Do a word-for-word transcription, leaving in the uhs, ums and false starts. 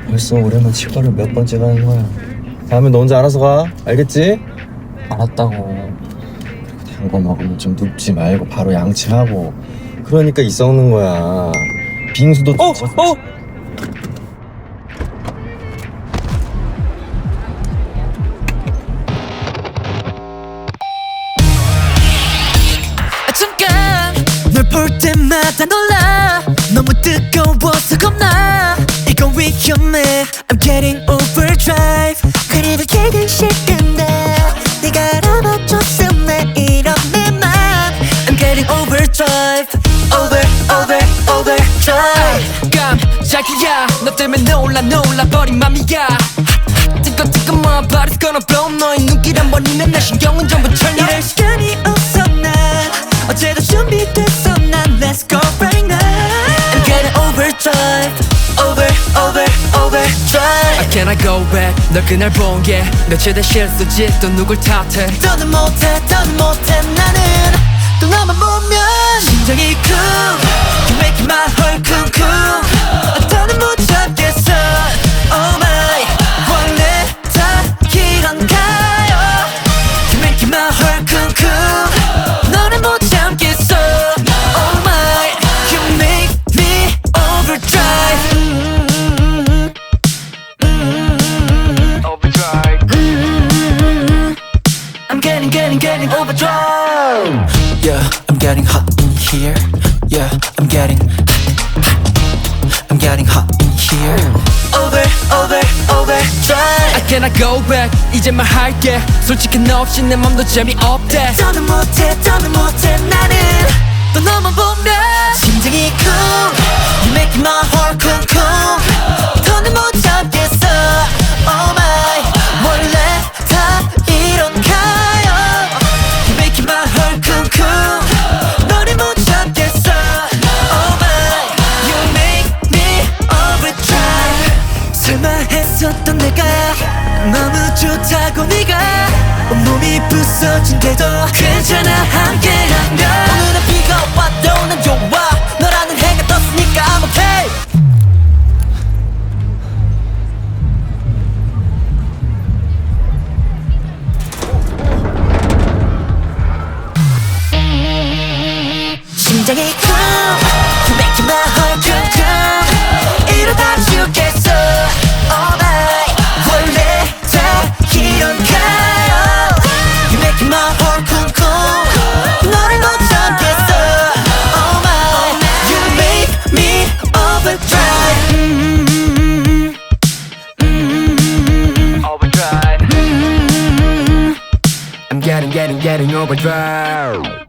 벌써 올해만 치과를 몇 번째 가는 거야. 다음에 너 혼자 알아서 가. 알겠지? 알았다고. 단 거 먹으면 좀 눕지 말고 바로 양치하고. 그러니까 이 썩는 거야. 빙수도 어! 어! 잠깐 널 볼 때마다 놀라. 너무 뜨거워서 겁나. 이건 위험해. I'm getting overdrive. 그래도 걔는 싫던데 네가 알아봐줬으면 이런 내 맘. I'm getting overdrive. Over over overdrive. 깜짝이야 너 때문에 놀라 놀라버린 맘이야. 뜨끈뜨끈한 body's gonna blow. 너의 눈길 한 번이면 내 신경은 전부 철려. 이럴 시간이 없어 난 어제도 준비됐어 난 Let's go right now. I'm getting overdrive. Over over overdrive. I cannot go back. 널 그날 본 게 며칠 된 실수지. 또 누굴 탓해. 더는 못해 더는 못해 나는 또 너만 보면 심장이 쿵. You make my heart 쿵 쿵. 더는 못 참겠어. Oh my 원래 다 이런가요. You make my heart 쿵 쿵. 너는 못 참겠어. Oh my you make me overdrive. Overdrive. I'm getting getting getting overdrive. Yeah, I'm getting hot in here. Yeah, I'm getting I'm getting hot in here. Over over overdrive. I cannot go back. 이제 말할게. 솔직히 너 없이 내 맘도 재미없대. 더는 못해 더는 못해 나는 또 너만 보면 심장이 쿵. You make my heart 쿵 쿵. 더는 못 참겠어. Oh my 원래 다 이런가요. You make my heart 쿵 쿵. 너를 못 참겠어. Oh my you make me overdrive. 설마 했었던 내가 너무 좋다고 네가 온몸이 부서진대도 괜찮아 함께하면. 오늘은 비가 와도 난 좋아. 너라는 해가 떴으니까 I'm okay. 심장이 쿵. You make my heart 쿵쿵. 이러다 죽겠어. Oh my 원래 다 이런가요. You make my heart 쿵쿵. 너를 못 참겠어. Oh my you make me overdrive. 음, 음, Overdrive. 음, 음. I'm getting getting getting overdrive.